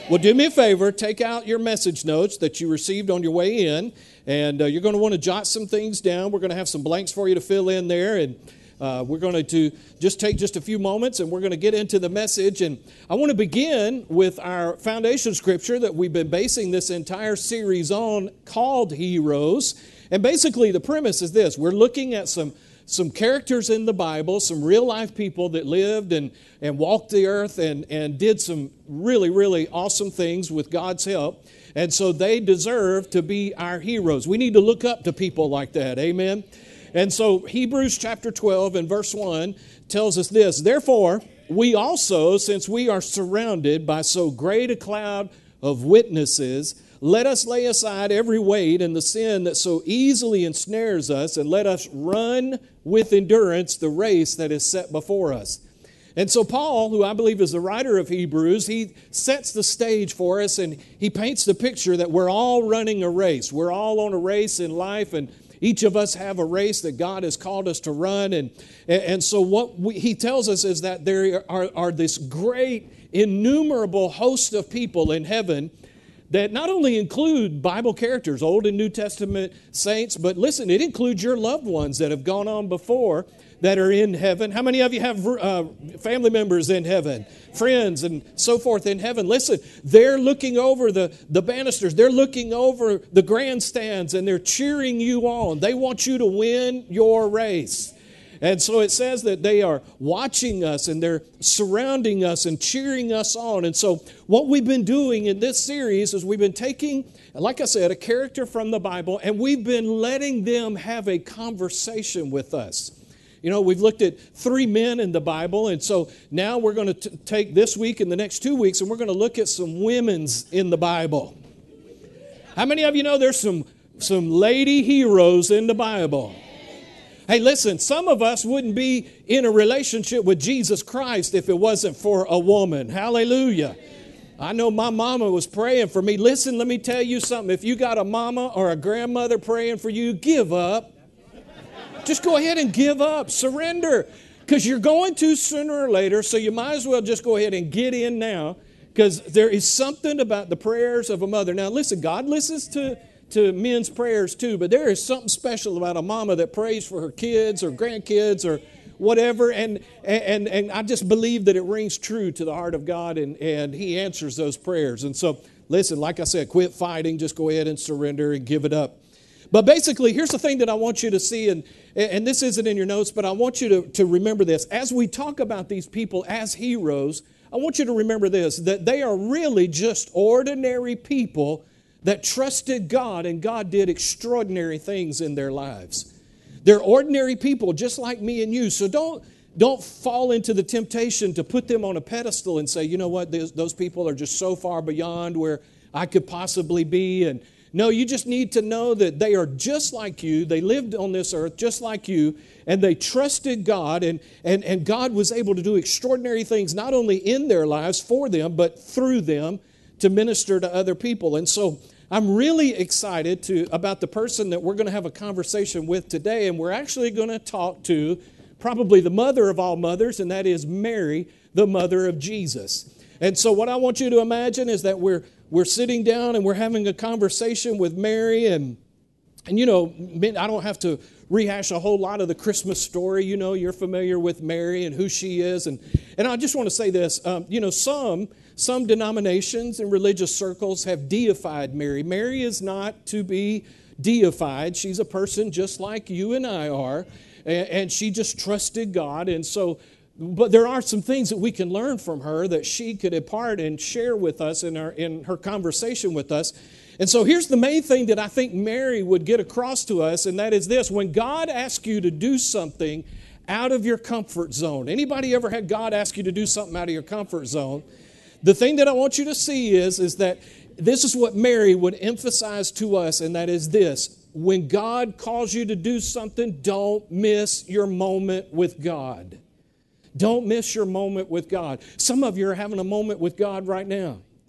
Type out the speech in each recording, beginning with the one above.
Well, do me a favor, take out your message notes that you received on your way in, and you're going to want to jot some things down. We're going to have some blanks for you to fill in there, and we're going to just take just a few moments, and we're going to get into the message. And I want to begin with our foundation scripture that we've been basing this entire series on, called Heroes. And basically the premise is this: we're looking at some characters in the Bible, some real-life people that lived and walked the earth and did some really, really awesome things with God's help. And so they deserve to be our heroes. We need to look up to people like that, amen? And so Hebrews chapter 12 and verse 1 tells us this: "Therefore, we also, since we are surrounded by so great a cloud of witnesses, let us lay aside every weight and the sin that so easily ensnares us, and let us run with endurance the race that is set before us." And so Paul, who I believe is the writer of Hebrews, he sets the stage for us, and he paints the picture that we're all running a race. We're all on a race in life, and each of us have a race that God has called us to run. And so what he tells us is that there are this great, innumerable host of people in heaven that not only include Bible characters, Old and New Testament saints, but listen, it includes your loved ones that have gone on before that are in heaven. How many of you have family members in heaven, friends and so forth in heaven? Listen, they're looking over the banisters, they're looking over the grandstands, and they're cheering you on. They want you to win your race. And so it says that they are watching us and they're surrounding us and cheering us on. And so what we've been doing in this series is we've been taking, like I said, a character from the Bible, and we've been letting them have a conversation with us. You know, we've looked at 3 men in the Bible, and so now we're going to take this week and the next 2 weeks, and we're going to look at some women's in the Bible. How many of you know there's some lady heroes in the Bible? Hey, listen, some of us wouldn't be in a relationship with Jesus Christ if it wasn't for a woman. Hallelujah. I know my mama was praying for me. Listen, let me tell you something. If you got a mama or a grandmother praying for you, give up. Just go ahead and give up. Surrender. Because you're going to sooner or later, so you might as well just go ahead and get in now, because there is something about the prayers of a mother. Now, listen, God listens to men's prayers too, but there is something special about a mama that prays for her kids or grandkids or whatever, and I just believe that it rings true to the heart of God, and He answers those prayers. And so, listen, like I said, quit fighting, just go ahead and surrender and give it up. But basically, here's the thing that I want you to see, and this isn't in your notes, but I want you to remember this. As we talk about these people as heroes, I want you to remember this, that they are really just ordinary people that trusted God, and God did extraordinary things in their lives. They're ordinary people just like me and you. So don't fall into the temptation to put them on a pedestal and say, you know what, those people are just so far beyond where I could possibly be. And no, you just need to know that they are just like you. They lived on this earth just like you, and they trusted God, and God was able to do extraordinary things, not only in their lives for them, but through them, to minister to other people. And so I'm really excited about the person that we're going to have a conversation with today, and we're actually going to talk to probably the mother of all mothers, and that is Mary, the mother of Jesus. And so what I want you to imagine is that we're sitting down and we're having a conversation with Mary, and you know, I don't have to rehash a whole lot of the Christmas story. You know, you're familiar with Mary and who she is, and I just want to say this. You know, some denominations and religious circles have deified Mary. Mary is not to be deified. She's a person just like you and I are, and she just trusted God. And so, but there are some things that we can learn from her that she could impart and share with us in her conversation with us. And so here's the main thing that I think Mary would get across to us, and that is this: when God asks you to do something out of your comfort zone, anybody ever had God ask you to do something out of your comfort zone? The thing that I want you to see is that this is what Mary would emphasize to us, and that is this: when God calls you to do something, don't miss your moment with God. Don't miss your moment with God. Some of you are having a moment with God right now.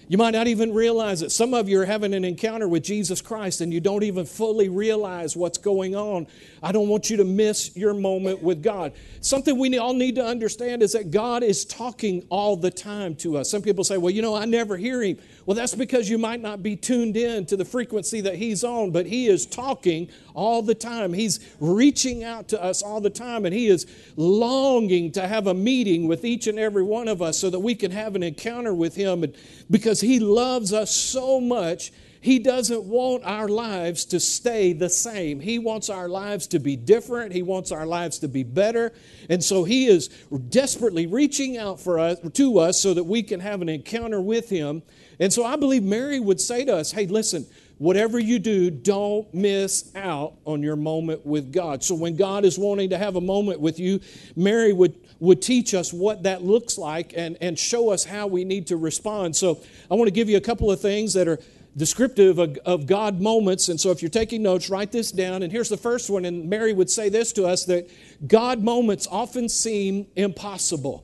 You might not even realize it. Some of you are having an encounter with Jesus Christ and you don't even fully realize what's going on. I don't want you to miss your moment with God. Something we all need to understand is that God is talking all the time to us. Some people say, well, I never hear Him. Well, that's because you might not be tuned in to the frequency that He's on, but He is talking all the time. He's reaching out to us all the time, and He is longing to have a meeting with each and every one of us so that we can have an encounter with Him. And because He loves us so much, He doesn't want our lives to stay the same. He wants our lives to be different. He wants our lives to be better. And so He is desperately reaching out to us so that we can have an encounter with Him. And so I believe Mary would say to us, hey, listen, whatever you do, don't miss out on your moment with God. So when God is wanting to have a moment with you, Mary would teach us what that looks like and show us how we need to respond. So I want to give you a couple of things that are descriptive of God moments. And so if you're taking notes, write this down. And here's the first one. And Mary would say this to us, that God moments often seem impossible.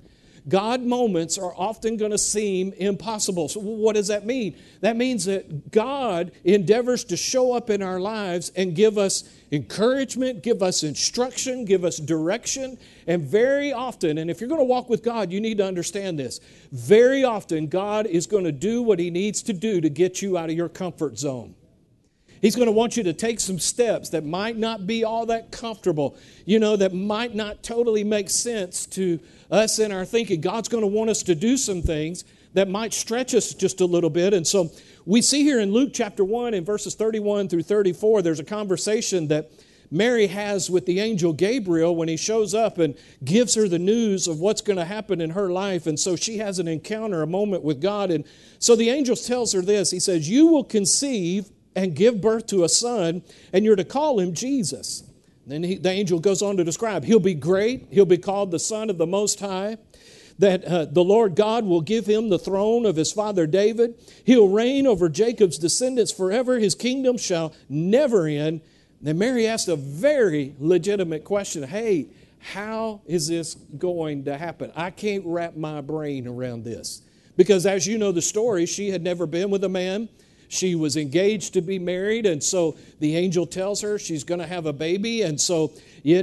God moments are often going to seem impossible. So what does that mean? That means that God endeavors to show up in our lives and give us encouragement, give us instruction, give us direction. And very often, and if you're going to walk with God, you need to understand this. Very often, God is going to do what He needs to do to get you out of your comfort zone. He's going to want you to take some steps that might not be all that comfortable, that might not totally make sense to us in our thinking. God's going to want us to do some things that might stretch us just a little bit. And so we see here in Luke chapter 1 in verses 31 through 34, there's a conversation that Mary has with the angel Gabriel when he shows up and gives her the news of what's going to happen in her life. And so she has an encounter, a moment with God. And so the angel tells her this. He says, you will conceive and give birth to a son, and you're to call him Jesus. Then the angel goes on to describe, he'll be great, he'll be called the Son of the Most High, that the Lord God will give him the throne of his father David. He'll reign over Jacob's descendants forever. His kingdom shall never end. Then Mary asked a very legitimate question. Hey, how is this going to happen? I can't wrap my brain around this. Because as you know the story, she had never been with a man. She was engaged to be married, and so the angel tells her she's going to have a baby. And so,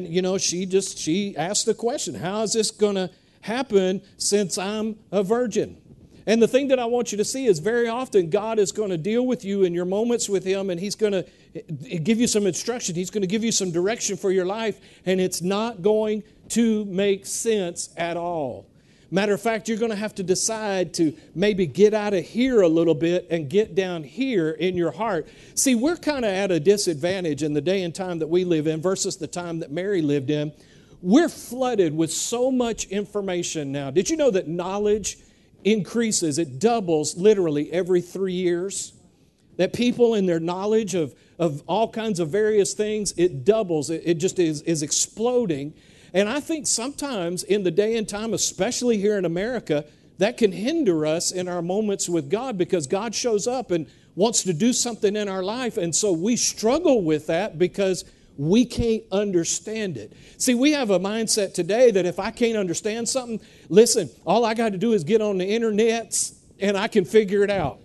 she asked the question, how is this going to happen since I'm a virgin? And the thing that I want you to see is very often God is going to deal with you in your moments with Him, and He's going to give you some instruction. He's going to give you some direction for your life, and it's not going to make sense at all. Matter of fact, you're going to have to decide to maybe get out of here a little bit and get down here in your heart. See, we're kind of at a disadvantage in the day and time that we live in versus the time that Mary lived in. We're flooded with so much information now. Did you know that knowledge increases? It doubles literally every 3 years. That people in their knowledge of all kinds of various things, it doubles. It just is exploding. And I think sometimes in the day and time, especially here in America, that can hinder us in our moments with God because God shows up and wants to do something in our life. And so we struggle with that because we can't understand it. See, we have a mindset today that if I can't understand something, listen, all I got to do is get on the internet and I can figure it out.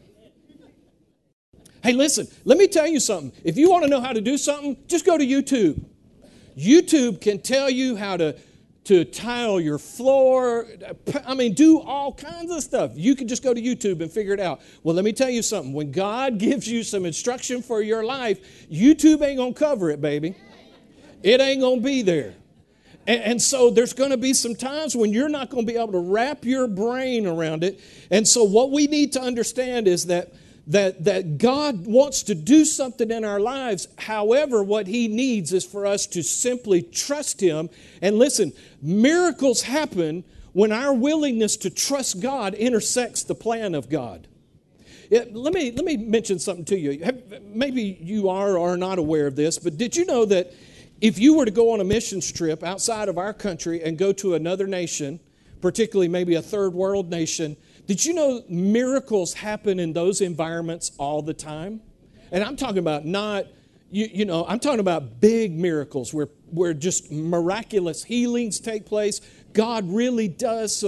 Hey, listen, let me tell you something. If you want to know how to do something, just go to YouTube. YouTube can tell you how to tile your floor. Do all kinds of stuff. You can just go to YouTube and figure it out. Well, let me tell you something. When God gives you some instruction for your life, YouTube ain't going to cover it, baby. It ain't going to be there. And so there's going to be some times when you're not going to be able to wrap your brain around it. And so what we need to understand is that God wants to do something in our lives. However, what He needs is for us to simply trust Him. And listen, miracles happen when our willingness to trust God intersects the plan of God. Let me mention something to you. Maybe you are or are not aware of this, but did you know that if you were to go on a missions trip outside of our country and go to another nation, particularly maybe a third world nation, did you know miracles happen in those environments all the time? And I'm talking about I'm talking about big miracles where just miraculous healings take place. God really does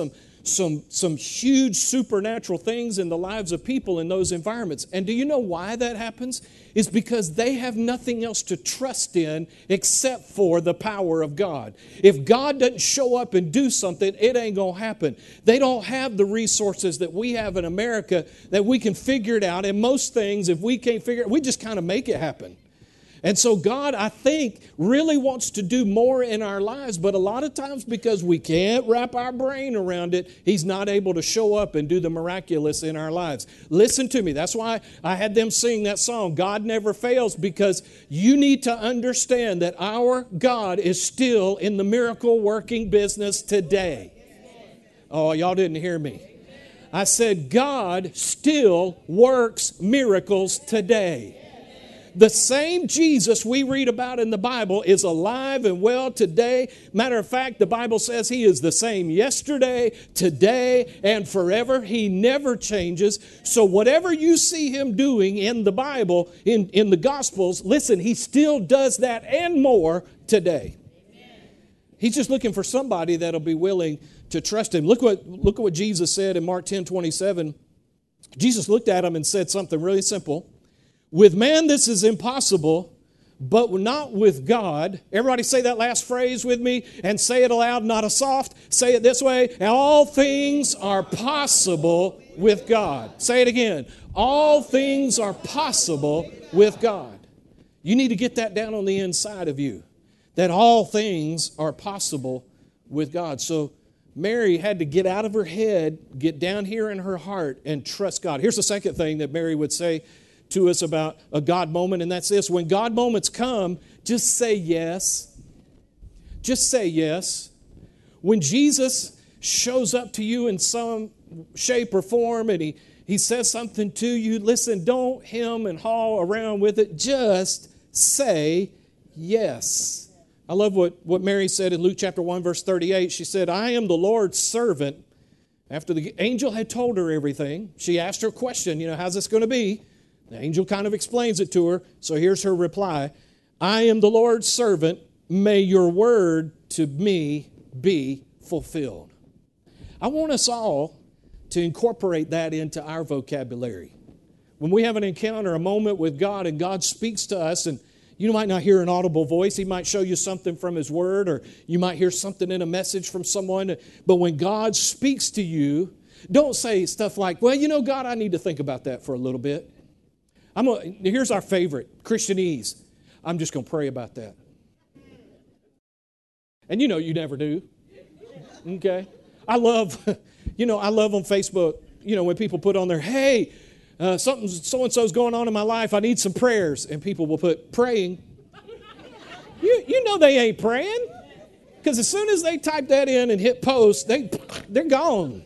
some huge supernatural things in the lives of people in those environments. And do you know why that happens? It's because they have nothing else to trust in except for the power of God. If God doesn't show up and do something, it ain't going to happen. They don't have the resources that we have in America that we can figure it out. And most things, if we can't figure it, we just kind of make it happen. And so God, I think, really wants to do more in our lives, but a lot of times because we can't wrap our brain around it, He's not able to show up and do the miraculous in our lives. Listen to me. That's why I had them sing that song, God Never Fails, because you need to understand that our God is still in the miracle working business today. Oh, y'all didn't hear me. I said God still works miracles today. The same Jesus we read about in the Bible is alive and well today. Matter of fact, the Bible says He is the same yesterday, today, and forever. He never changes. So whatever you see Him doing in the Bible, in the Gospels, listen, He still does that and more today. He's just looking for somebody that'll be willing to trust Him. Look what Jesus said in Mark 10:27. Jesus looked at him and said something really simple. With man, this is impossible, but not with God. Everybody say that last phrase with me and say it aloud, not a soft. Say it this way. All things are possible with God. Say it again. All things are possible with God. You need to get that down on the inside of you, that all things are possible with God. So Mary had to get out of her head, get down here in her heart, and trust God. Here's the second thing that Mary would say to us about a God moment, and that's this. When God moments come, just say yes. Just say yes. When Jesus shows up to you in some shape or form and he says something to you, listen, don't hem and haw around with it. Just say yes. I love what Mary said in Luke chapter 1, verse 38. She said, I am the Lord's servant. After the angel had told her everything, she asked her question, how's this going to be? The angel kind of explains it to her. So here's her reply. I am the Lord's servant. May your word to me be fulfilled. I want us all to incorporate that into our vocabulary. When we have an encounter, a moment with God, and God speaks to us, and you might not hear an audible voice. He might show you something from His word, or you might hear something in a message from someone. But when God speaks to you, don't say stuff like, well, God, I need to think about that for a little bit. Here's our favorite, Christianese. I'm just going to pray about that. And you never do. Okay? I love on Facebook, when people put on there, hey, something so-and-so's going on in my life. I need some prayers. And people will put praying. You know they ain't praying. Because as soon as they type that in and hit post, they're gone.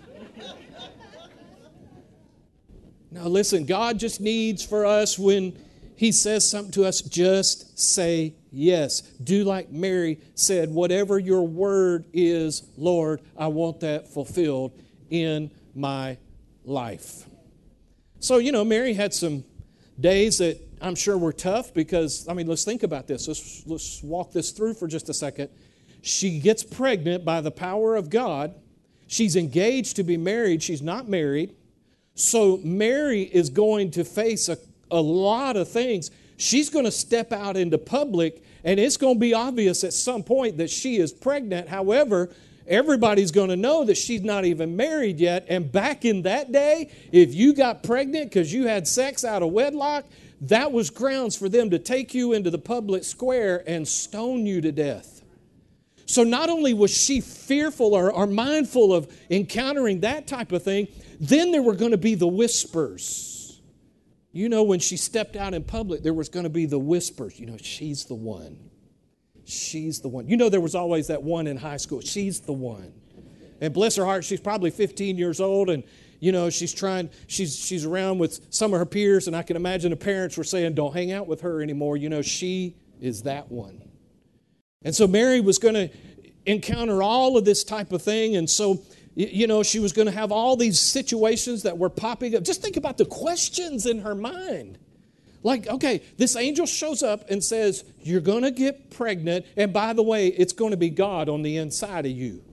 Now listen, God just needs for us when He says something to us, just say yes. Do like Mary said, whatever your word is, Lord, I want that fulfilled in my life. So, Mary had some days that I'm sure were tough because, let's think about this. Let's walk this through for just a second. She gets pregnant by the power of God. She's engaged to be married. She's not married. So Mary is going to face a lot of things. She's going to step out into public, and it's going to be obvious at some point that she is pregnant. However, everybody's going to know that she's not even married yet. And back in that day, if you got pregnant because you had sex out of wedlock, that was grounds for them to take you into the public square and stone you to death. So not only was she fearful or mindful of encountering that type of thing, then there were going to be the whispers. When she stepped out in public, there was going to be the whispers. She's the one. She's the one. There was always that one in high school. She's the one. And bless her heart, she's probably 15 years old, and she's around with some of her peers, and I can imagine the parents were saying, don't hang out with her anymore. She is that one. And so Mary was going to encounter all of this type of thing, and so she was going to have all these situations that were popping up. Just think about the questions in her mind. Like, okay, this angel shows up and says, you're going to get pregnant, and by the way, it's going to be God on the inside of you.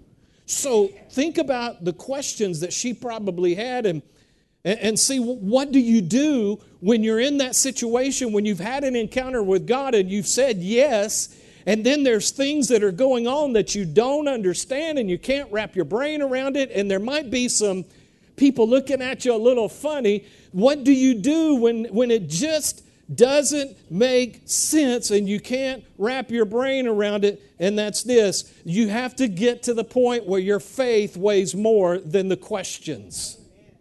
So think about the questions that she probably had and see, what do you do when you're in that situation, when you've had an encounter with God and you've said yes, and then there's things that are going on that you don't understand and you can't wrap your brain around it, and there might be some people looking at you a little funny. What do you do when it just doesn't make sense and you can't wrap your brain around it? And that's this: you have to get to the point where your faith weighs more than the questions.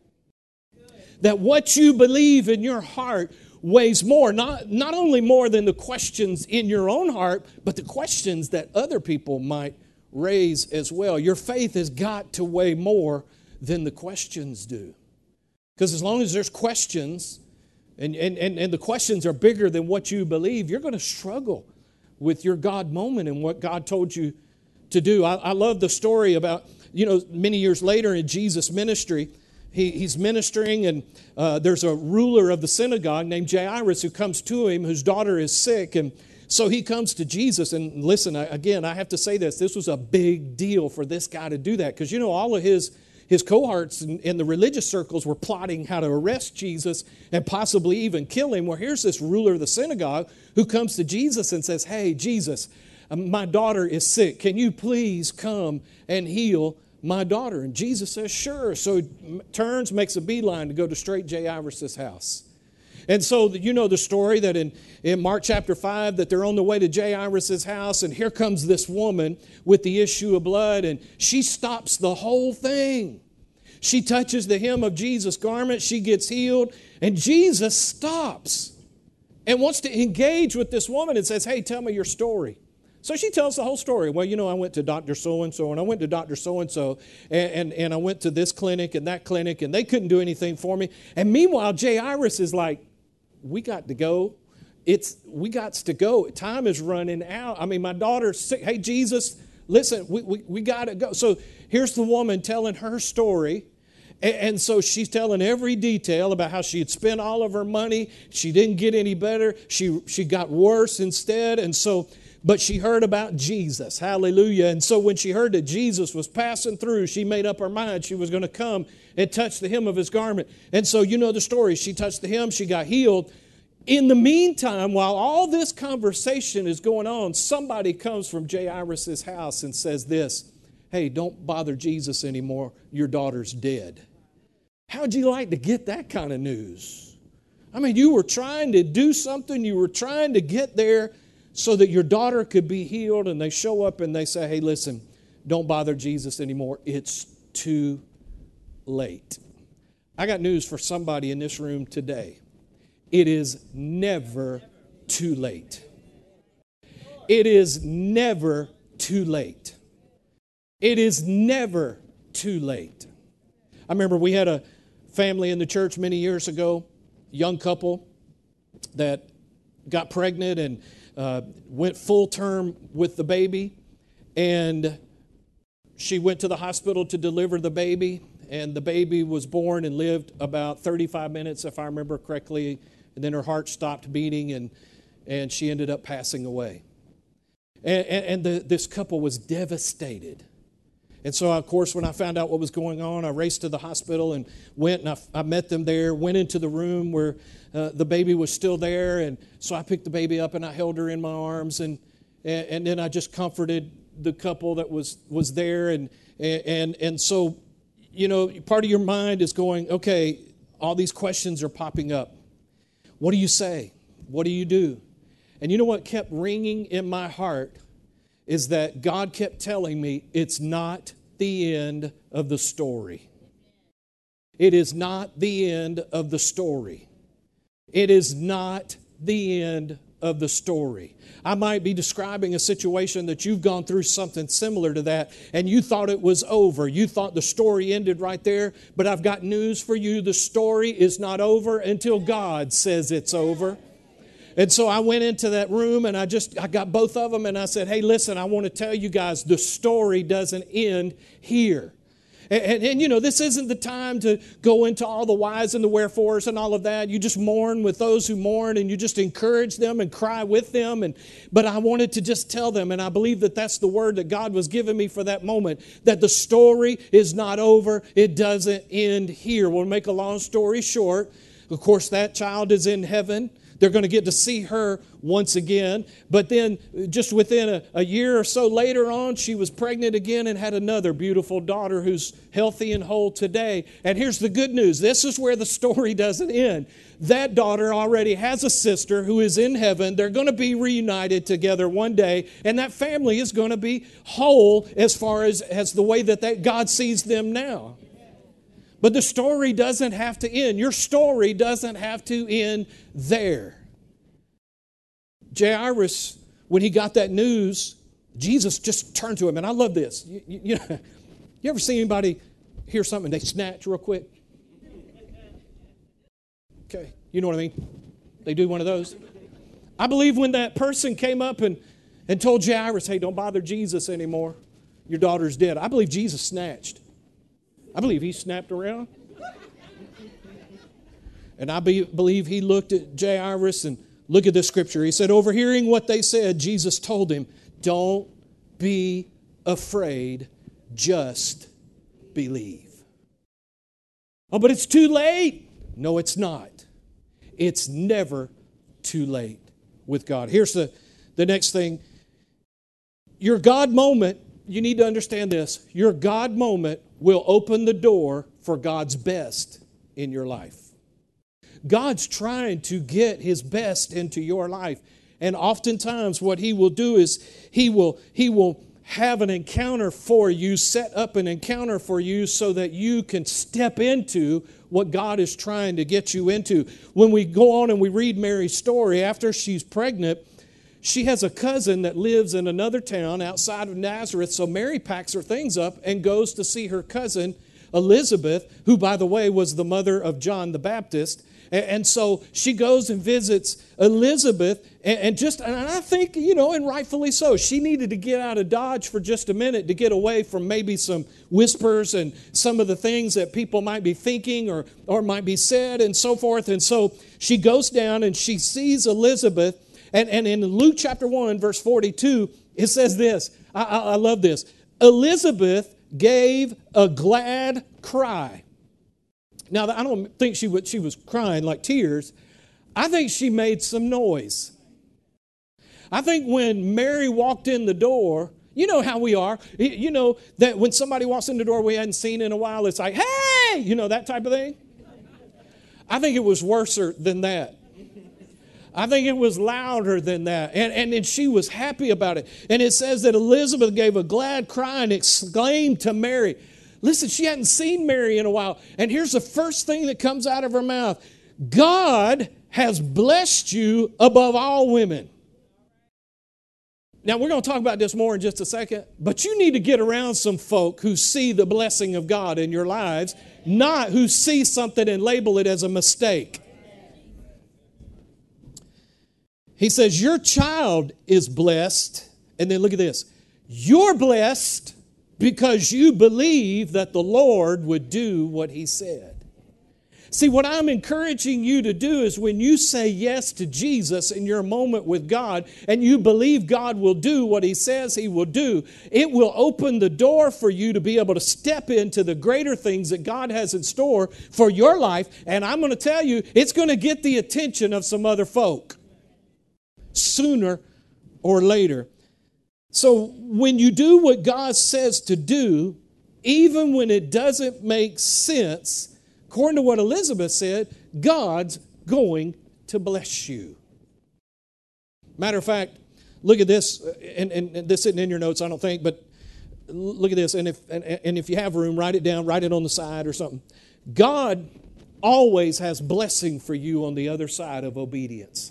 That what you believe in your heart weighs more, not only more than the questions in your own heart, but the questions that other people might raise as well. Your faith has got to weigh more than the questions do. Because as long as there's questions, and the questions are bigger than what you believe, you're going to struggle with your God moment and what God told you to do. I love the story about, many years later in Jesus' ministry, he's ministering, and there's a ruler of the synagogue named Jairus who comes to him, whose daughter is sick. And so he comes to Jesus. And listen, I have to say this. This was a big deal for this guy to do that, because, all of his cohorts in the religious circles were plotting how to arrest Jesus and possibly even kill him. Well, here's this ruler of the synagogue who comes to Jesus and says, "Hey, Jesus, my daughter is sick. Can you please come and heal my daughter?" And Jesus says, "Sure." So he turns, makes a beeline to go to straight Jairus' house. And so you know the story that in Mark chapter 5 that they're on the way to Jairus' house, and here comes this woman with the issue of blood, and she stops the whole thing. She touches the hem of Jesus' garment, she gets healed, and Jesus stops and wants to engage with this woman and says, "Hey, tell me your story." So she tells the whole story. "Well, I went to Dr. So-and-so, and I went to Dr. So-and-so, and I went to this clinic and that clinic, and they couldn't do anything for me." And meanwhile, Jairus is like, "We got to go. We got to go. Time is running out. I mean, my daughter's sick. Hey, Jesus, listen, we got to go." So here's the woman telling her story. And so she's telling every detail about how she had spent all of her money. She didn't get any better. She got worse instead. But she heard about Jesus. Hallelujah. And so when she heard that Jesus was passing through, she made up her mind she was going to come and touch the hem of his garment. And so you know the story. She touched the hem. She got healed. In the meantime, while all this conversation is going on, somebody comes from Jairus' house and says this: "Hey, don't bother Jesus anymore. Your daughter's dead." How'd you like to get that kind of news? I mean, you were trying to do something. You were trying to get there so that your daughter could be healed, and they show up and they say, "Hey, listen, don't bother Jesus anymore. It's too late." I got news for somebody in this room today. It is never too late. It is never too late. It is never too late. I remember we had a family in the church many years ago, a young couple that got pregnant and went full term with the baby. And she went to the hospital to deliver the baby. And the baby was born and lived about 35 minutes, if I remember correctly. And then her heart stopped beating, and she ended up passing away. And this couple was devastated. And so, of course, when I found out what was going on, I raced to the hospital and went, and I met them there, went into the room where the baby was still there. And so I picked the baby up and I held her in my arms, and then I just comforted the couple that was there. And so, part of your mind is going, okay, all these questions are popping up. What do you say? What do you do? And you know what kept ringing in my heart is that God kept telling me it's not the end of the story. It is not the end of the story. It is not the end of the story. I might be describing a situation that you've gone through something similar to that, and you thought it was over. You thought the story ended right there, but I've got news for you. The story is not over until God says it's over. And so I went into that room and I got both of them and I said, "Hey, listen, I want to tell you guys the story doesn't end here." And you know, this isn't the time to go into all the whys and the wherefores and all of that. You just mourn with those who mourn, and you just encourage them and cry with them. But I wanted to just tell them, and I believe that that's the word that God was giving me for that moment, that the story is not over. It doesn't end here. We'll make a long story short. Of course, that child is in heaven. They're going to get to see her once again. But then just within a year or so later on, she was pregnant again and had another beautiful daughter who's healthy and whole today. And here's the good news. This is where the story doesn't end. That daughter already has a sister who is in heaven. They're going to be reunited together one day. And that family is going to be whole as far as the way that God sees them now. But the story doesn't have to end. Your story doesn't have to end there. Jairus, when he got that news, Jesus just turned to him. And I love this. You ever see anybody hear something and they snatch real quick? Okay, you know what I mean? They do one of those. I believe when that person came up and told Jairus, hey, don't bother Jesus anymore. Your daughter's dead. I believe Jesus snatched. I believe he snapped around. And I believe he looked at Jairus and look at this scripture. He said, overhearing what they said, Jesus told him, don't be afraid, just believe. Oh, but it's too late. No, it's not. It's never too late with God. Here's the next thing. Your God moment, you need to understand this. Your God moment will open the door for God's best in your life. God's trying to get His best into your life. And oftentimes what He will do is He will have an encounter for you, set up an encounter for you so that you can step into what God is trying to get you into. When we go on and we read Mary's story, after she's pregnant, she has a cousin that lives in another town outside of Nazareth. So Mary packs her things up and goes to see her cousin Elizabeth, who, by the way, was the mother of John the Baptist. And so she goes and visits Elizabeth, and I think, and rightfully so, she needed to get out of Dodge for just a minute to get away from maybe some whispers and some of the things that people might be thinking or might be said and so forth. And so she goes down and she sees Elizabeth, and in Luke chapter 1, verse 42, it says this. I love this. Elizabeth gave a glad cry. Now, I don't think she was crying like tears. I think she made some noise. I think when Mary walked in the door, you know how we are. You know that when somebody walks in the door we hadn't seen in a while, it's like, hey, that type of thing. I think it was worse than that. I think it was louder than that. And she was happy about it. And it says that Elizabeth gave a glad cry and exclaimed to Mary. Listen, she hadn't seen Mary in a while. And here's the first thing that comes out of her mouth. God has blessed you above all women. Now, we're going to talk about this more in just a second. But you need to get around some folk who see the blessing of God in your lives, not who see something and label it as a mistake. He says, your child is blessed. And then look at this. You're blessed because you believe that the Lord would do what He said. See, what I'm encouraging you to do is when you say yes to Jesus in your moment with God and you believe God will do what He says He will do, it will open the door for you to be able to step into the greater things that God has in store for your life. And I'm going to tell you, it's going to get the attention of some other folk sooner or later. So when you do what God says to do, even when it doesn't make sense, according to what Elizabeth said, God's going to bless you. Matter of fact, look at this, and this isn't in your notes, I don't think, but look at this, and if you have room, write it down, write it on the side or something. God always has blessing for you on the other side of obedience.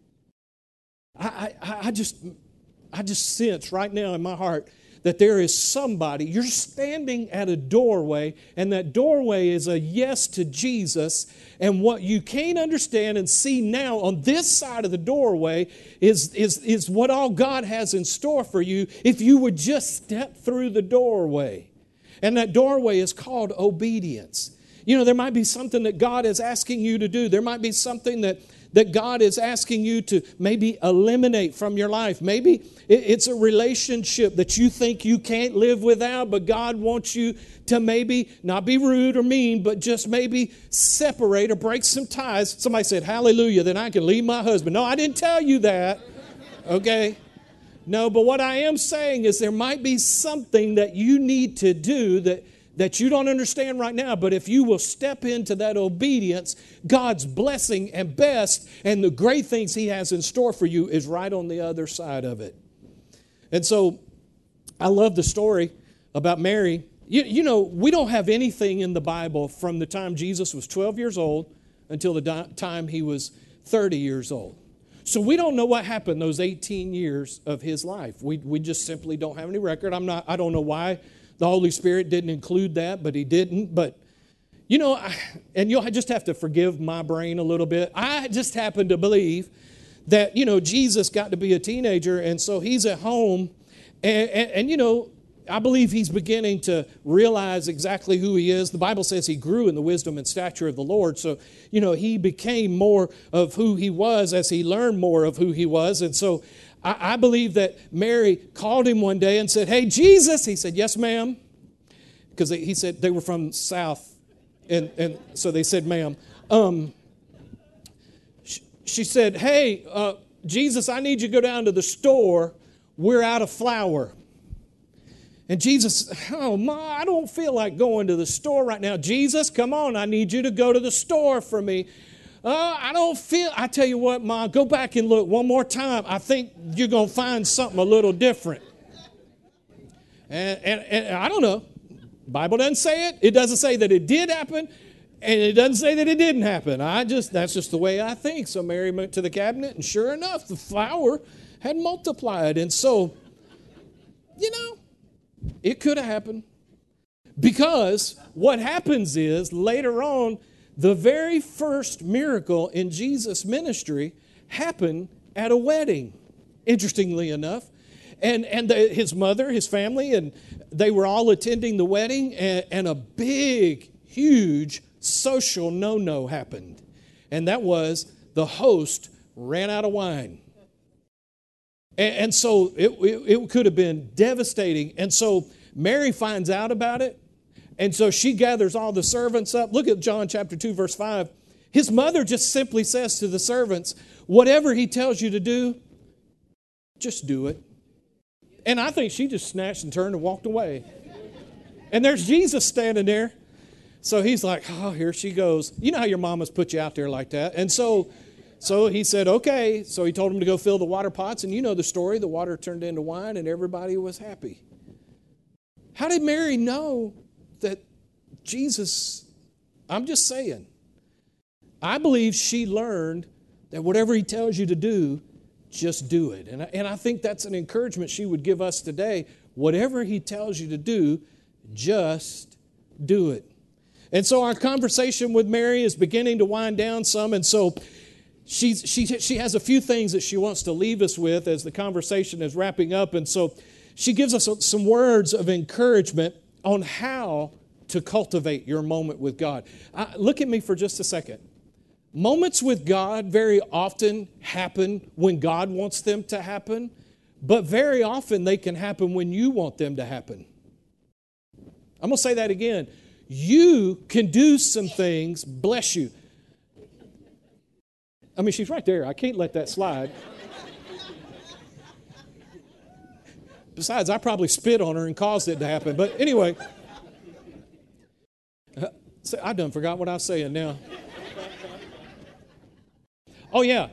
I just sense right now in my heart that there is somebody, you're standing at a doorway, and that doorway is a yes to Jesus, and what you can't understand and see now on this side of the doorway is what all God has in store for you if you would just step through the doorway. And that doorway is called obedience. You know, there might be something that God is asking you to do. There might be something that God is asking you to maybe eliminate from your life. Maybe it's a relationship that you think you can't live without, but God wants you to maybe not be rude or mean, but just maybe separate or break some ties. Somebody said, hallelujah, then I can leave my husband. No, I didn't tell you that, okay? No, but what I am saying is there might be something that you need to do that you don't understand right now, but if you will step into that obedience, God's blessing and best and the great things He has in store for you is right on the other side of it. And so I love the story about Mary. You know, we don't have anything in the Bible from the time Jesus was 12 years old until the time He was 30 years old. So we don't know what happened those 18 years of His life. We just simply don't have any record. I don't know why the Holy Spirit didn't include that, but He didn't. But, you know, and you'll just have to forgive my brain a little bit. I just happen to believe that, you know, Jesus got to be a teenager, and so He's at home. And you know, I believe He's beginning to realize exactly who He is. The Bible says He grew in the wisdom and stature of the Lord. So, you know, He became more of who He was as He learned more of who He was. And so I believe that Mary called Him one day and said, hey, Jesus. He said, yes, ma'am. Because he said they were from South. And so they said, ma'am. She said, hey, Jesus, I need you to go down to the store. We're out of flour. And Jesus, oh, Ma, I don't feel like going to the store right now. Jesus, come on, I need you to go to the store for me. I tell you what, Ma, go back and look one more time. I think you're going to find something a little different. And I don't know. Bible doesn't say it. It doesn't say that it did happen. And it doesn't say that it didn't happen. That's just the way I think. So Mary went to the cabinet, and sure enough, the flour had multiplied. And so, you know, it could have happened. Because what happens is, later on, the very first miracle in Jesus' ministry happened at a wedding, interestingly enough. And his mother, his family, and they were all attending the wedding, and a big, huge social no-no happened. And that was the host ran out of wine. And so it could have been devastating. And so Mary finds out about it. And so she gathers all the servants up. Look at John chapter 2, verse 5. His mother just simply says to the servants, whatever He tells you to do, just do it. And I think she just snatched and turned and walked away. And there's Jesus standing there. So He's like, oh, here she goes. You know how your mamas put you out there like that. And so He said, okay. So He told them to go fill the water pots. And you know the story. The water turned into wine and everybody was happy. How did Mary know that Jesus, I'm just saying, I believe she learned that whatever He tells you to do, just do it. And I think that's an encouragement she would give us today. Whatever He tells you to do, just do it. And so our conversation with Mary is beginning to wind down some. And so she has a few things that she wants to leave us with as the conversation is wrapping up. And so she gives us some words of encouragement on how to cultivate your moment with God. Look at me for just a second. Moments with God very often happen when God wants them to happen, but very often they can happen when you want them to happen. I'm going to say that again. You can do some things, bless you. I mean, she's right there. I can't let that slide. Besides, I probably spit on her and caused it to happen. But anyway, I done forgot what I was saying now. Oh, yeah.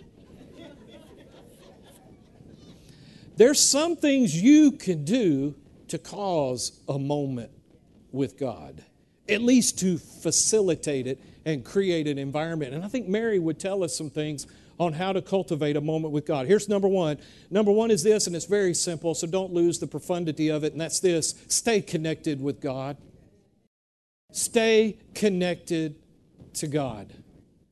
There's some things you can do to cause a moment with God, at least to facilitate it and create an environment. And I think Mary would tell us some things on how to cultivate a moment with God. Here's number one. Number one is this, and it's very simple, so don't lose the profundity of it, and that's this. Stay connected with God. Stay connected to God.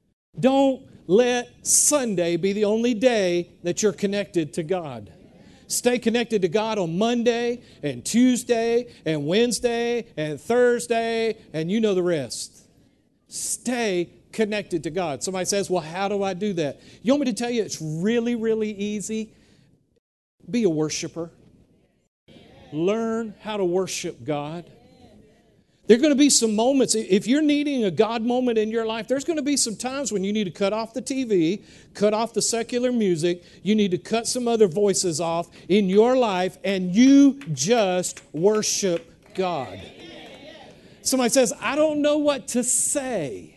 Don't let Sunday be the only day that you're connected to God. Stay connected to God on Monday and Tuesday and Wednesday and Thursday, and you know the rest. Stay connected to God. Somebody says, well, how do I do that? You want me to tell you it's really, really easy? Be a worshiper. Learn how to worship God. There are going to be some moments, if you're needing a God moment in your life, there's going to be some times when you need to cut off the TV, cut off the secular music, you need to cut some other voices off in your life, and you just worship God. Somebody says, I don't know what to say.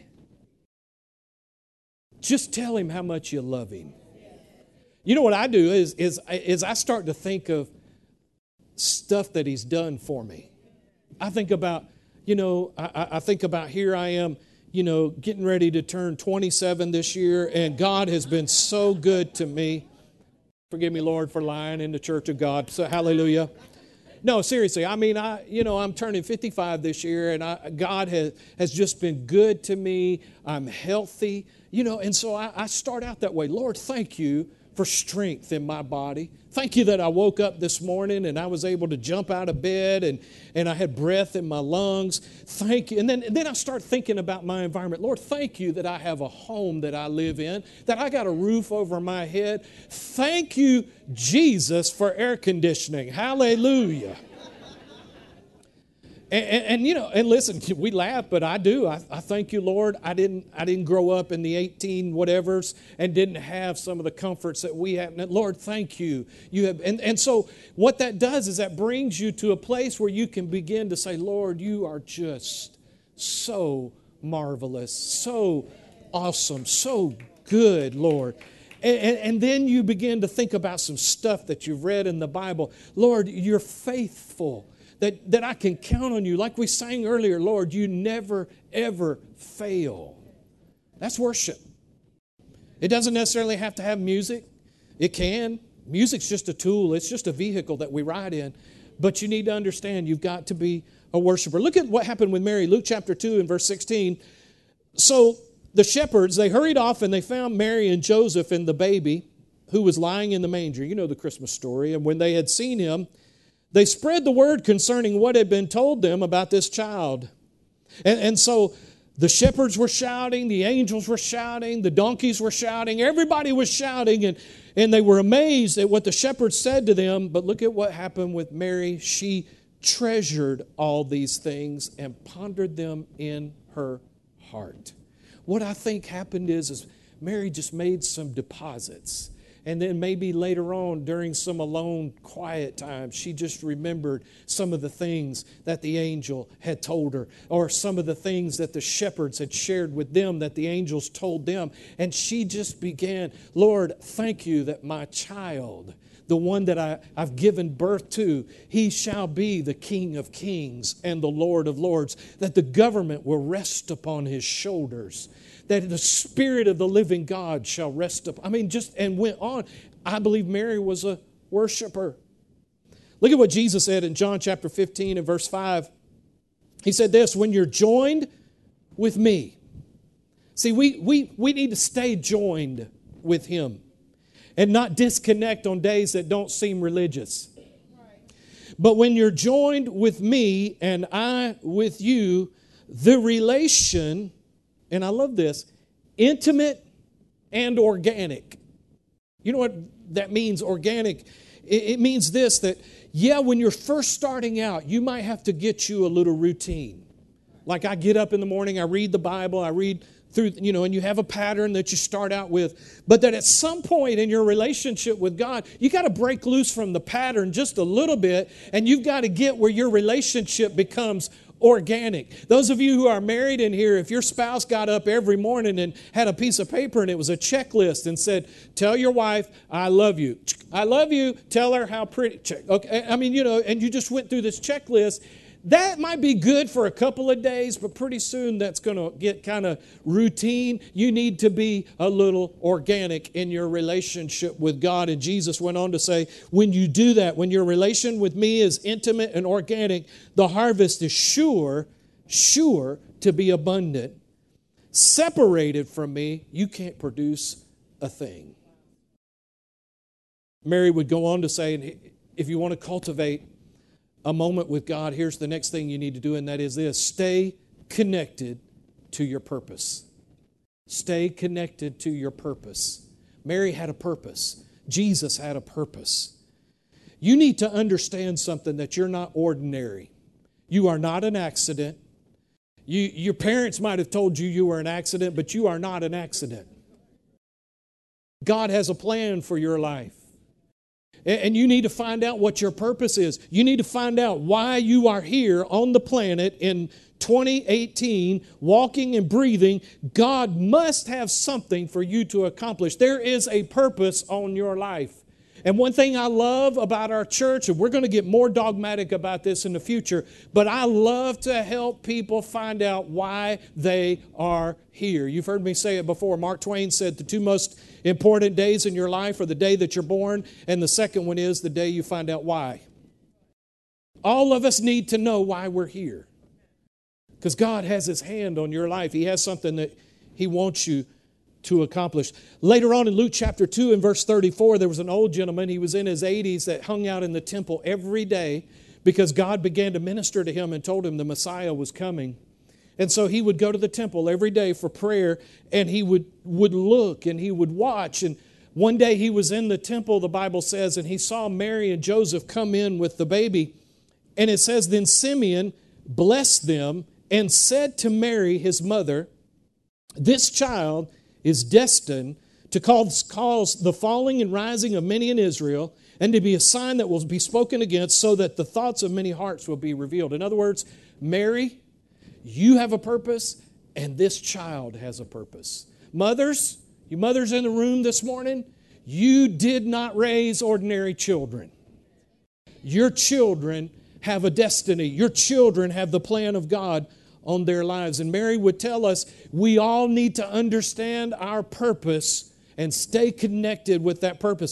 Just tell Him how much you love Him. You know what I do is I start to think of stuff that He's done for me. I think about, I think about here I am, getting ready to turn 27 this year, and God has been so good to me. Forgive me, Lord, for lying in the church of God. So hallelujah. No, seriously. I mean, I'm turning 55 this year, and God has just been good to me. I'm healthy, and so I start out that way. Lord, thank you for strength in my body. Thank you that I woke up this morning and I was able to jump out of bed and I had breath in my lungs. Thank you. And then I start thinking about my environment. Lord, thank you that I have a home that I live in, that I got a roof over my head. Thank you, Jesus, for air conditioning. Hallelujah. And listen, we laugh, but I do. I thank you, Lord. I didn't grow up in the 18 whatevers and didn't have some of the comforts that we have. Lord, thank you. You have, and so what that does is that brings you to a place where you can begin to say, Lord, you are just so marvelous, so awesome, so good, Lord. And then you begin to think about some stuff that you've read in the Bible. Lord, you're faithful. That I can count on you. Like we sang earlier, Lord, you never, ever fail. That's worship. It doesn't necessarily have to have music. It can. Music's just a tool. It's just a vehicle that we ride in. But you need to understand you've got to be a worshiper. Look at what happened with Mary. Luke chapter 2 and verse 16. So the shepherds, they hurried off and they found Mary and Joseph and the baby who was lying in the manger. You know the Christmas story. And when they had seen him, they spread the word concerning what had been told them about this child. And so the shepherds were shouting, the angels were shouting, the donkeys were shouting, everybody was shouting, and they were amazed at what the shepherds said to them. But look at what happened with Mary. She treasured all these things and pondered them in her heart. What I think happened is Mary just made some deposits. And then maybe later on, during some alone, quiet time, she just remembered some of the things that the angel had told her, or some of the things that the shepherds had shared with them that the angels told them. And she just began, Lord, thank you that my child, the one that I've given birth to, he shall be the King of kings and the Lord of lords, that the government will rest upon his shoulders, that the Spirit of the living God shall rest upon. And went on. I believe Mary was a worshiper. Look at what Jesus said in John chapter 15 and verse 5. He said this, when you're joined with me. See, we need to stay joined with Him and not disconnect on days that don't seem religious. But when you're joined with me and I with you, the relation, and I love this, intimate and organic. You know what that means, organic? It means this, that, when you're first starting out, you might have to get you a little routine. Like I get up in the morning, I read the Bible, I read through, and you have a pattern that you start out with. But that at some point in your relationship with God, you got to break loose from the pattern just a little bit, and you've got to get where your relationship becomes organic. Those of you who are married in here, if your spouse got up every morning and had a piece of paper and it was a checklist and said, tell your wife, I love you. I love you. Tell her how pretty. Okay. And you just went through this checklist. That might be good for a couple of days, but pretty soon that's going to get kind of routine. You need to be a little organic in your relationship with God. And Jesus went on to say, when you do that, when your relation with me is intimate and organic, the harvest is sure to be abundant. Separated from me, you can't produce a thing. Mary would go on to say, if you want to cultivate a moment with God, here's the next thing you need to do, and that is this: stay connected to your purpose. Stay connected to your purpose. Mary had a purpose. Jesus had a purpose. You need to understand something, that you're not ordinary. You are not an accident. Your parents might have told you were an accident, but you are not an accident. God has a plan for your life. And you need to find out what your purpose is. You need to find out why you are here on the planet in 2018, walking and breathing. God must have something for you to accomplish. There is a purpose on your life. And one thing I love about our church, and we're going to get more dogmatic about this in the future, but I love to help people find out why they are here. You've heard me say it before. Mark Twain said the two most important days in your life are the day that you're born, and the second one is the day you find out why. All of us need to know why we're here, because God has His hand on your life. He has something that He wants you to accomplish. Later on in Luke chapter 2 and verse 34, there was an old gentleman. He was in his 80s that hung out in the temple every day because God began to minister to him and told him the Messiah was coming. And so he would go to the temple every day for prayer, and he would look and he would watch. And one day he was in the temple, the Bible says, and he saw Mary and Joseph come in with the baby. And it says, then Simeon blessed them and said to Mary, his mother, this child is destined to cause the falling and rising of many in Israel, and to be a sign that will be spoken against, so that the thoughts of many hearts will be revealed. In other words, Mary, you have a purpose, and this child has a purpose. Mothers, you mothers in the room this morning, you did not raise ordinary children. Your children have a destiny. Your children have the plan of God on their lives. And Mary would tell us we all need to understand our purpose and stay connected with that purpose.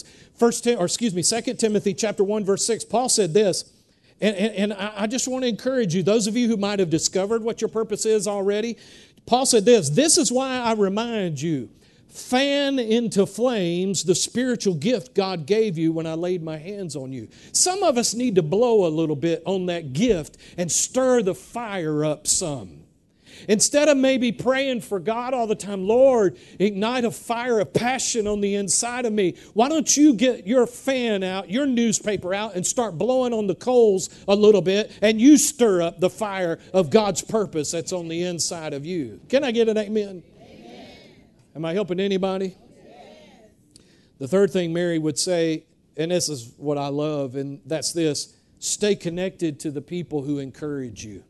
2 Timothy chapter 1, verse 6, Paul said this, and I just want to encourage you, those of you who might have discovered what your purpose is already, Paul said this is why I remind you, fan into flames the spiritual gift God gave you when I laid my hands on you. Some of us need to blow a little bit on that gift and stir the fire up some. Instead of maybe praying for God all the time, Lord, ignite a fire of passion on the inside of me. Why don't you get your fan out, your newspaper out, and start blowing on the coals a little bit, and you stir up the fire of God's purpose that's on the inside of you. Can I get an amen? Am I helping anybody? Yes. The third thing Mary would say, and this is what I love, and that's this: stay connected to the people who encourage you.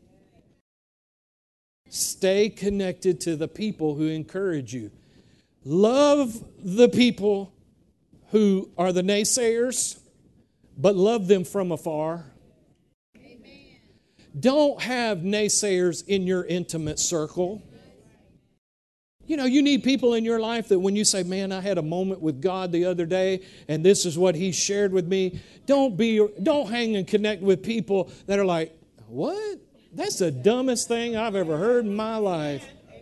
Stay connected to the people who encourage you. Love the people who are the naysayers, but love them from afar. Amen. Don't have naysayers in your intimate circle. You know, you need people in your life that when you say, man, I had a moment with God the other day, and this is what He shared with me. Don't hang and connect with people that are like, what? That's the dumbest thing I've ever heard in my life.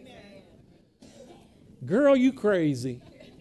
Girl, you crazy.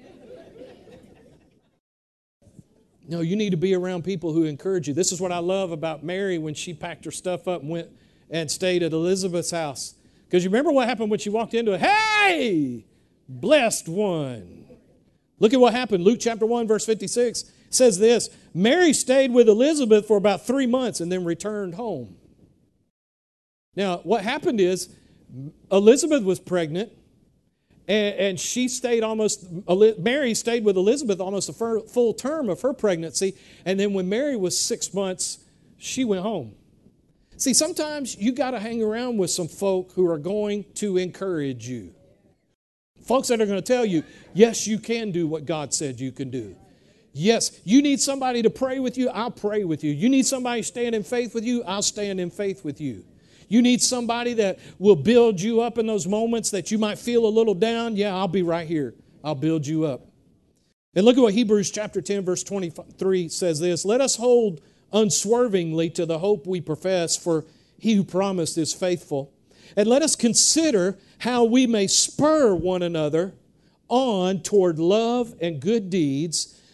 No, you need to be around people who encourage you. This is what I love about Mary when she packed her stuff up and went and stayed at Elizabeth's house. Because you remember what happened when she walked into it? Hey, blessed one. Look at what happened. Luke chapter 1, verse 56 says this: Mary stayed with Elizabeth for about 3 months and then returned home. Now, what happened is Elizabeth was pregnant, and Mary stayed with Elizabeth almost a full term of her pregnancy. And then when Mary was 6 months, she went home. See, sometimes you got to hang around with some folk who are going to encourage you. Folks that are going to tell you, yes, you can do what God said you can do. Yes, you need somebody to pray with you, I'll pray with you. You need somebody to stand in faith with you, I'll stand in faith with you. You need somebody that will build you up in those moments that you might feel a little down. Yeah, I'll be right here. I'll build you up. And look at what Hebrews chapter 10, verse 23 says this: let us hold unswervingly to the hope we profess, for He who promised is faithful. And let us consider how we may spur one another on toward love and good deeds,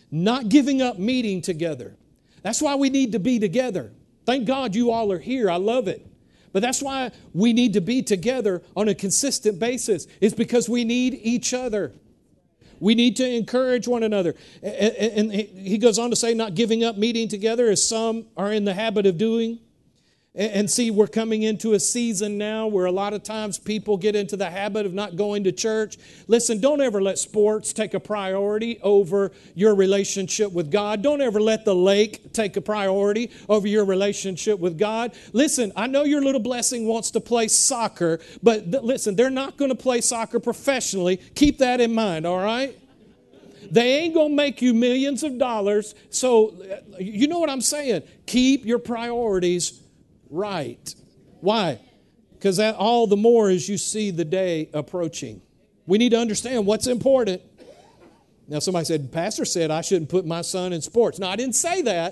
not giving up meeting together. That's why we need to be together. Thank God you all are here. I love it. But that's why we need to be together on a consistent basis. It's because we need each other. We need to encourage one another. And he goes on to say, not giving up meeting together as some are in the habit of doing. And see, we're coming into a season now where a lot of times people get into the habit of not going to church. Listen, don't ever let sports take a priority over your relationship with God. Don't ever let the lake take a priority over your relationship with God. Listen, I know your little blessing wants to play soccer, but listen, they're not going to play soccer professionally. Keep that in mind, all right? They ain't going to make you millions of dollars. So, you know what I'm saying? Keep your priorities right. Why? Because that all the more as you see the day approaching. We need to understand what's important. Now somebody said, Pastor said I shouldn't put my son in sports. No, I didn't say that.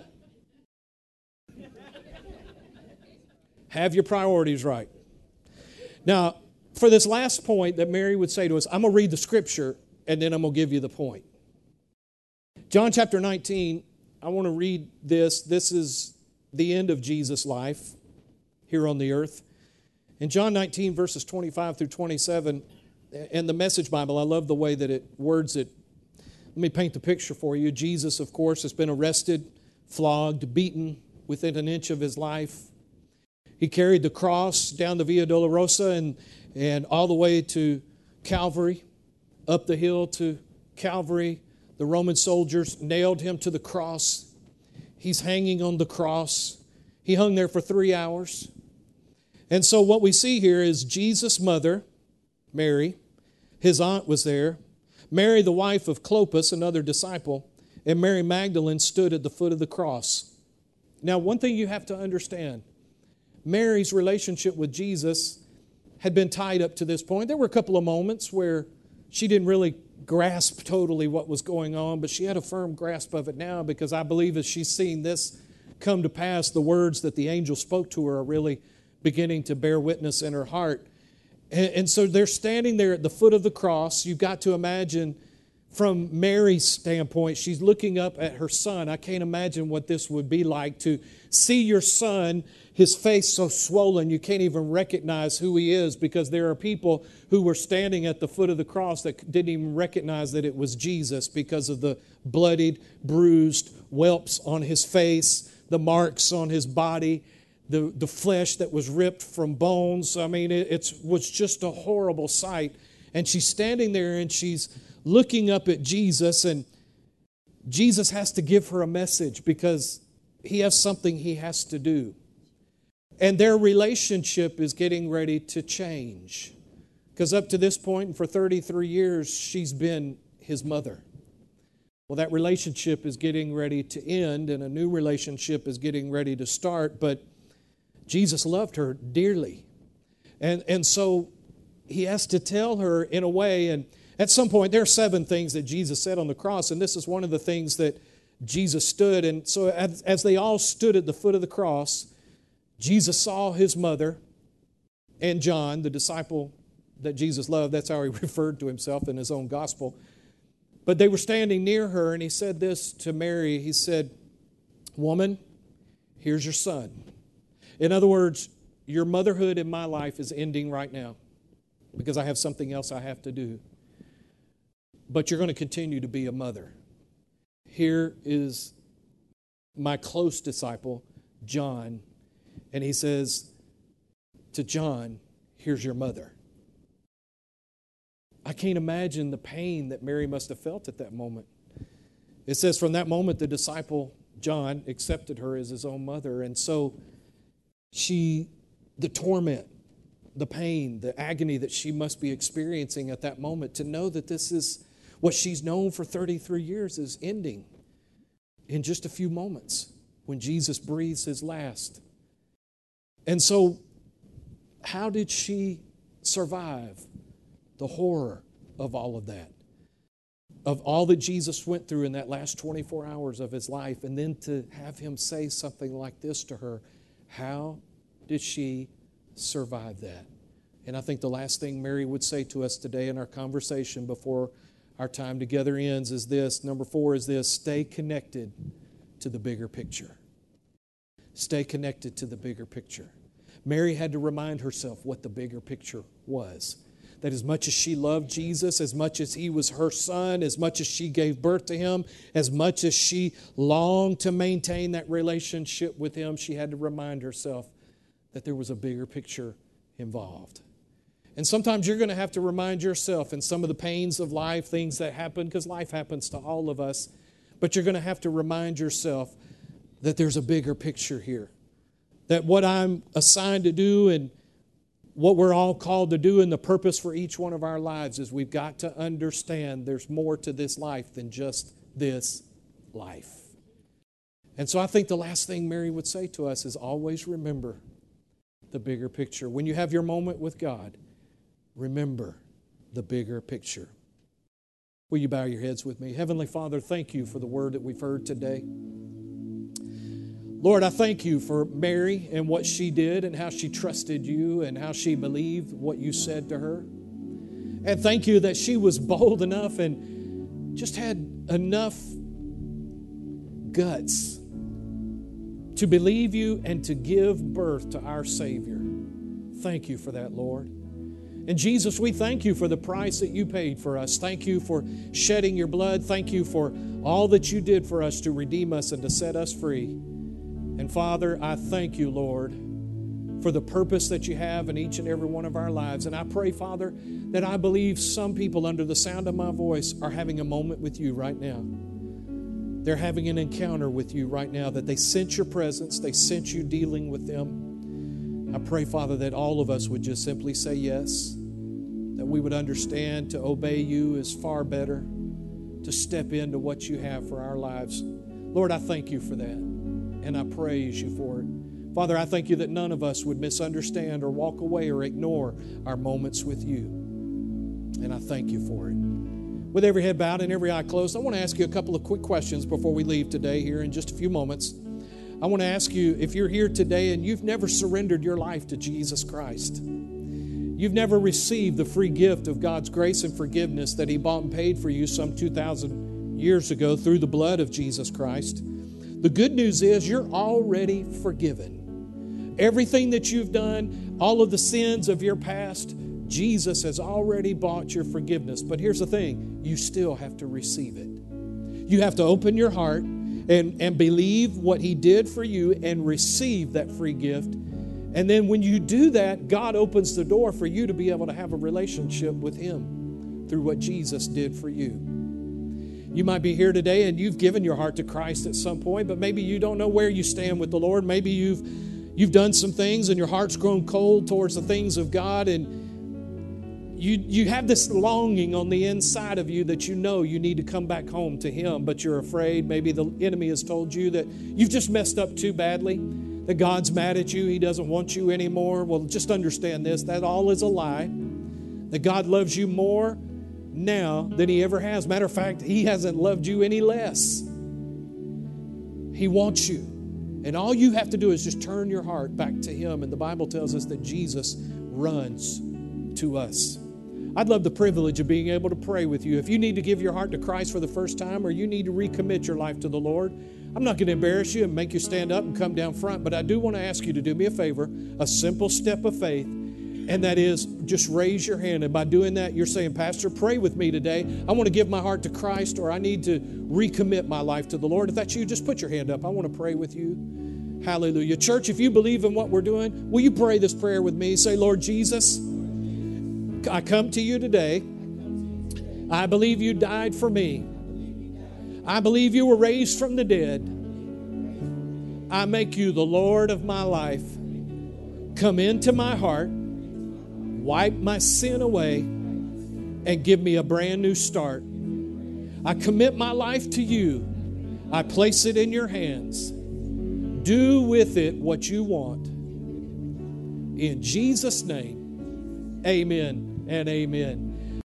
Have your priorities right. Now, for this last point that Mary would say to us, I'm going to read the scripture and then I'm going to give you the point. John chapter 19, I want to read this. This is the end of Jesus' life here on the earth. In John 19, verses 25 through 27, and the Message Bible, I love the way that it words it. Let me paint the picture for you. Jesus, of course, has been arrested, flogged, beaten within an inch of his life. He carried the cross down the Via Dolorosa and all the way to Calvary, up the hill to Calvary. The Roman soldiers nailed him to the cross. He's hanging on the cross. He hung there for 3 hours. And so what we see here is Jesus' mother, Mary, his aunt was there, Mary, the wife of Clopas, another disciple, and Mary Magdalene stood at the foot of the cross. Now, one thing you have to understand, Mary's relationship with Jesus had been tied up to this point. There were a couple of moments where she didn't really grasp totally what was going on, but she had a firm grasp of it now because I believe as she's seeing this come to pass, the words that the angel spoke to her are really beginning to bear witness in her heart. And so they're standing there at the foot of the cross. You've got to imagine from Mary's standpoint, she's looking up at her son. I can't imagine what this would be like to see your son, his face so swollen you can't even recognize who he is, because there are people who were standing at the foot of the cross that didn't even recognize that it was Jesus because of the bloodied, bruised whelps on his face, the marks on his body, the flesh that was ripped from bones. I mean, it was just a horrible sight. And she's standing there and she's looking up at Jesus, and Jesus has to give her a message because he has something he has to do. And their relationship is getting ready to change. Because up to this point, and for 33 years, she's been his mother. Well, that relationship is getting ready to end, and a new relationship is getting ready to start, but Jesus loved her dearly. And so he has to tell her in a way, and at some point, there are 7 things that Jesus said on the cross, and this is one of the things that Jesus stood. And so as they all stood at the foot of the cross, Jesus saw his mother and John, the disciple that Jesus loved. That's how he referred to himself in his own gospel. But they were standing near her, and he said this to Mary. He said, "Woman, here's your son." In other words, your motherhood in my life is ending right now because I have something else I have to do. But you're going to continue to be a mother. Here is my close disciple, John, and he says to John, "Here's your mother." I can't imagine the pain that Mary must have felt at that moment. It says from that moment, the disciple, John, accepted her as his own mother. And so the torment, the pain, the agony that she must be experiencing at that moment, to know that this is what she's known for 33 years is ending in just a few moments when Jesus breathes his last. And so how did she survive the horror of all of that? Of all that Jesus went through in that last 24 hours of his life, and then to have him say something like this to her, how did she survive that? And I think the last thing Mary would say to us today in our conversation before our time together ends is this. Number 4 is this: stay connected to the bigger picture. Stay connected to the bigger picture. Mary had to remind herself what the bigger picture was. That as much as she loved Jesus, as much as He was her son, as much as she gave birth to Him, as much as she longed to maintain that relationship with Him, she had to remind herself that there was a bigger picture involved. And sometimes you're going to have to remind yourself in some of the pains of life, things that happen, because life happens to all of us, but you're going to have to remind yourself that there's a bigger picture here. That what I'm assigned to do and what we're all called to do and the purpose for each one of our lives is we've got to understand there's more to this life than just this life. And so I think the last thing Mary would say to us is always remember the bigger picture. When you have your moment with God, remember the bigger picture. Will you bow your heads with me? Heavenly Father, thank you for the word that we've heard today. Lord, I thank you for Mary and what she did and how she trusted you and how she believed what you said to her. And thank you that she was bold enough and just had enough guts to believe you and to give birth to our Savior. Thank you for that, Lord. And Jesus, we thank you for the price that you paid for us. Thank you for shedding your blood. Thank you for all that you did for us to redeem us and to set us free. And Father, I thank you, Lord, for the purpose that you have in each and every one of our lives. And I pray, Father, that I believe some people under the sound of my voice are having a moment with you right now. They're having an encounter with you right now, that they sense your presence, they sense you dealing with them. I pray, Father, that all of us would just simply say yes, that we would understand to obey you is far better, to step into what you have for our lives. Lord, I thank you for that. And I praise you for it. Father, I thank you that none of us would misunderstand or walk away or ignore our moments with you. And I thank you for it. With every head bowed and every eye closed, I want to ask you a couple of quick questions before we leave today here in just a few moments. I want to ask you, if you're here today and you've never surrendered your life to Jesus Christ, you've never received the free gift of God's grace and forgiveness that He bought and paid for you some 2,000 years ago through the blood of Jesus Christ, the good news is you're already forgiven. Everything that you've done, all of the sins of your past, Jesus has already bought your forgiveness. But here's the thing, you still have to receive it. You have to open your heart and believe what He did for you and receive that free gift. And then when you do that, God opens the door for you to be able to have a relationship with Him through what Jesus did for you. You might be here today and you've given your heart to Christ at some point, but maybe you don't know where you stand with the Lord. Maybe you've done some things and your heart's grown cold towards the things of God, and you have this longing on the inside of you that you know you need to come back home to Him, but you're afraid. Maybe the enemy has told you that you've just messed up too badly, that God's mad at you, He doesn't want you anymore. Well, just understand this, that all is a lie, that God loves you more now than He ever has. Matter of fact, He hasn't loved you any less. He wants you. And all you have to do is just turn your heart back to Him. And the Bible tells us that Jesus runs to us. I'd love the privilege of being able to pray with you. If you need to give your heart to Christ for the first time, or you need to recommit your life to the Lord, I'm not going to embarrass you and make you stand up and come down front, but I do want to ask you to do me a favor, a simple step of faith. And that is, just raise your hand. And by doing that, you're saying, Pastor, pray with me today. I want to give my heart to Christ, or I need to recommit my life to the Lord. If that's you, just put your hand up. I want to pray with you. Hallelujah. Church, if you believe in what we're doing, will you pray this prayer with me? Say, Lord Jesus, I come to you today. I believe you died for me. I believe you were raised from the dead. I make you the Lord of my life. Come into my heart. Wipe my sin away and give me a brand new start. I commit my life to you. I place it in your hands. Do with it what you want. In Jesus' name, amen and amen.